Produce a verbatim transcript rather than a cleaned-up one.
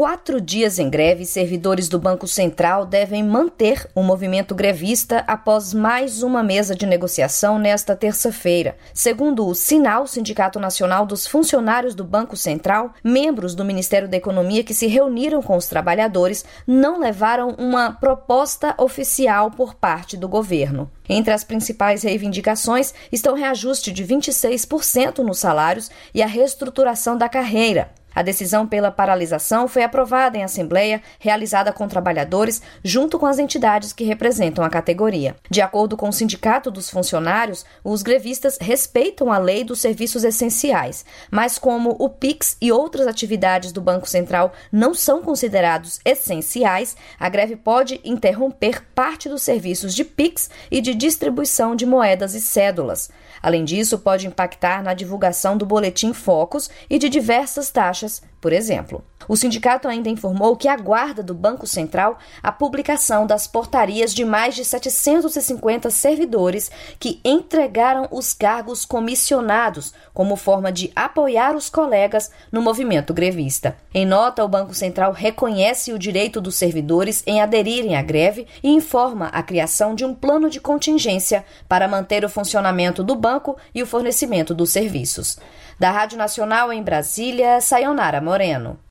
quatro dias em greve, servidores do Banco Central devem manter o movimento grevista após mais uma mesa de negociação nesta terça-feira. Segundo o Sinal, Sindicato Nacional dos Funcionários do Banco Central, membros do Ministério da Economia que se reuniram com os trabalhadores não levaram uma proposta oficial por parte do governo. Entre as principais reivindicações estão reajuste de vinte e seis por cento nos salários e a reestruturação da carreira. A decisão pela paralisação foi aprovada em assembleia realizada com trabalhadores junto com as entidades que representam a categoria. De acordo com o Sindicato dos Funcionários, os grevistas respeitam a lei dos serviços essenciais, mas como o Pix e outras atividades do Banco Central não são considerados essenciais, a greve pode interromper parte dos serviços de Pix e de distribuição de moedas e cédulas. Além disso, pode impactar na divulgação do Boletim Focus e de diversas taxas, por exemplo. O sindicato ainda informou que aguarda do Banco Central a publicação das portarias de mais de setecentos e cinquenta servidores que entregaram os cargos comissionados como forma de apoiar os colegas no movimento grevista. Em nota, o Banco Central reconhece o direito dos servidores em aderirem à greve e informa a criação de um plano de contingência para manter o funcionamento do banco e o fornecimento dos serviços. Da Rádio Nacional em Brasília, Sayonara Moreno.